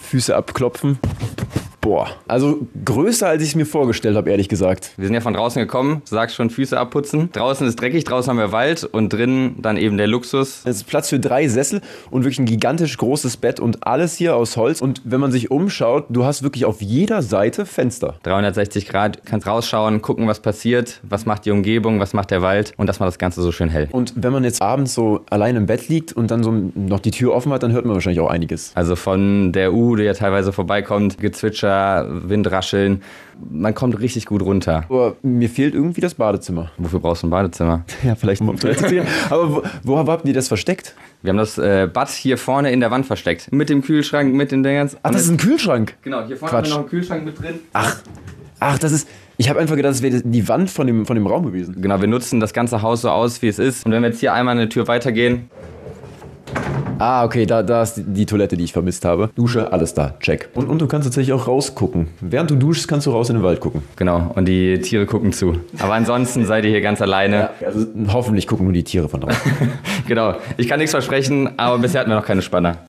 Füße abklopfen. Boah, also größer, als ich es mir vorgestellt habe, ehrlich gesagt. Wir sind ja von draußen gekommen, du sagst schon Füße abputzen. Draußen ist dreckig, draußen haben wir Wald und drinnen dann eben der Luxus. Es ist Platz für 3 Sessel und wirklich ein gigantisch großes Bett und alles hier aus Holz. Und wenn man sich umschaut, du hast wirklich auf jeder Seite Fenster. 360 Grad, kannst rausschauen, gucken, was passiert, was macht die Umgebung, was macht der Wald und das macht das Ganze so schön hell. Und wenn man jetzt abends so allein im Bett liegt und dann so noch die Tür offen hat, dann hört man wahrscheinlich auch einiges. Also von der die ja teilweise vorbeikommt, Gezwitscher, Windrascheln, man kommt richtig gut runter. Aber mir fehlt irgendwie das Badezimmer. Wofür brauchst du ein Badezimmer? Ja, vielleicht mal auf Toilette zu gehen. Aber wo habt ihr das versteckt? Wir haben das Bad hier vorne in der Wand versteckt. Mit dem Kühlschrank, mit den Dingern. Ach, das ist ein Kühlschrank? Genau, hier vorne Quatsch. haben wir noch einen Kühlschrank mit drin. Ach, das ist... Ich habe einfach gedacht, das wäre die Wand von dem Raum gewesen. Genau, wir nutzen das ganze Haus so aus, wie es ist. Und wenn wir jetzt hier einmal eine Tür weitergehen... Ah, okay, da ist die Toilette, die ich vermisst habe. Dusche, alles da, check. Und du kannst tatsächlich auch rausgucken. Während du duschst, kannst du raus in den Wald gucken. Genau, und die Tiere gucken zu. Aber ansonsten seid ihr hier ganz alleine. Ja, also hoffentlich gucken nur die Tiere von draußen. Genau, ich kann nichts versprechen, aber bisher hatten wir noch keine Spanner.